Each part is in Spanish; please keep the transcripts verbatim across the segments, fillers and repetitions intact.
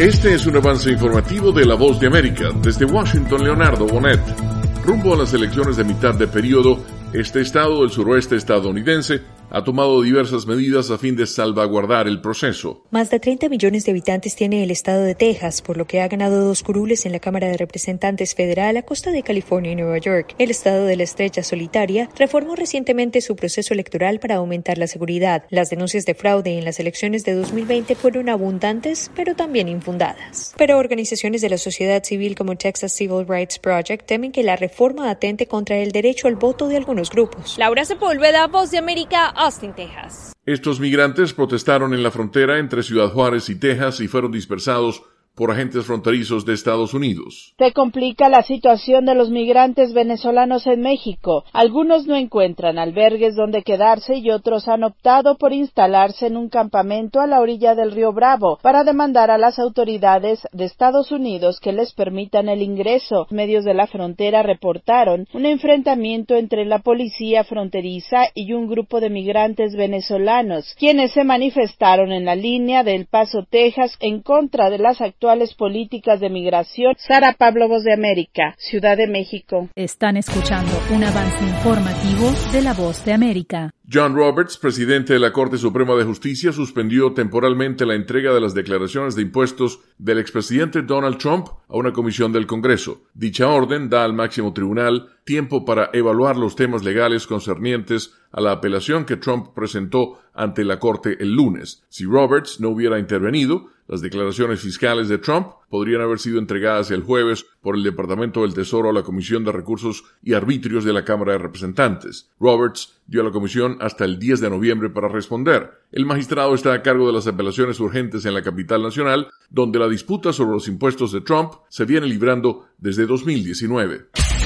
Este es un avance informativo de La Voz de América. Desde Washington, Leonardo Bonet. Rumbo a las elecciones de mitad de periodo, este estado del suroeste estadounidense ha tomado diversas medidas a fin de salvaguardar el proceso. Más de treinta millones de habitantes tiene el estado de Texas, por lo que ha ganado dos curules en la Cámara de Representantes Federal a costa de California y Nueva York. El estado de la Estrella Solitaria reformó recientemente su proceso electoral para aumentar la seguridad. Las denuncias de fraude en las elecciones de dos mil veinte fueron abundantes, pero también infundadas. Pero organizaciones de la sociedad civil como Texas Civil Rights Project temen que la reforma atente contra el derecho al voto de algunos grupos. Laura Sepúlveda, Voz de América, Austin, Texas. Estos migrantes protestaron en la frontera entre Ciudad Juárez y Texas y fueron dispersados por agentes fronterizos de Estados Unidos. Se complica la situación de los migrantes venezolanos en México. Algunos no encuentran albergues donde quedarse y otros han optado por instalarse en un campamento a la orilla del río Bravo para demandar a las autoridades de Estados Unidos que les permitan el ingreso. Medios de la frontera reportaron un enfrentamiento entre la policía fronteriza y un grupo de migrantes venezolanos, quienes se manifestaron en la línea de El Paso, Texas, en contra de las actividades actuales políticas de migración. Sara Pablo, Voz de América, Ciudad de México. Están escuchando un avance informativo de La Voz de América. John Roberts, presidente de la Corte Suprema de Justicia, suspendió temporalmente la entrega de las declaraciones de impuestos del expresidente Donald Trump a una comisión del Congreso. Dicha orden da al máximo tribunal tiempo para evaluar los temas legales concernientes a la apelación que Trump presentó ante la Corte el lunes. Si Roberts no hubiera intervenido, las declaraciones fiscales de Trump podrían haber sido entregadas el jueves por el Departamento del Tesoro a la Comisión de Recursos y Arbitrios de la Cámara de Representantes. Roberts dio a la comisión hasta el diez de noviembre para responder. El magistrado está a cargo de las apelaciones urgentes en la capital nacional, donde la disputa sobre los impuestos de Trump se viene librando desde dos mil diecinueve.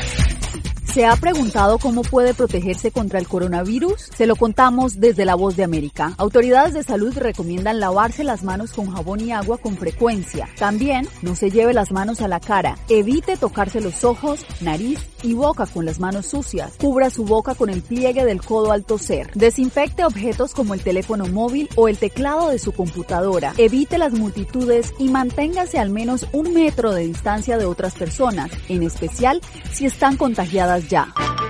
¿Se ha preguntado cómo puede protegerse contra el coronavirus? Se lo contamos desde La Voz de América. Autoridades de salud recomiendan lavarse las manos con jabón y agua con frecuencia. También no se lleve las manos a la cara. Evite tocarse los ojos, nariz y boca con las manos sucias. Cubra su boca con el pliegue del codo al toser. Desinfecte objetos como el teléfono móvil o el teclado de su computadora. Evite las multitudes y manténgase al menos un metro de distancia de otras personas, en especial si están contagiadas ya.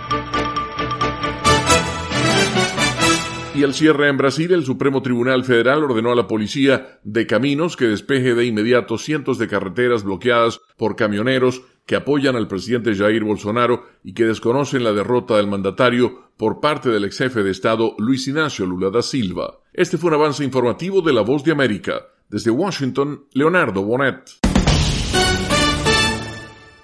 Y al cierre en Brasil, el Supremo Tribunal Federal ordenó a la Policía de Caminos que despeje de inmediato cientos de carreteras bloqueadas por camioneros que apoyan al presidente Jair Bolsonaro y que desconocen la derrota del mandatario por parte del ex jefe de Estado Luis Inácio Lula da Silva. Este fue un avance informativo de La Voz de América. Desde Washington, Leonardo Bonet.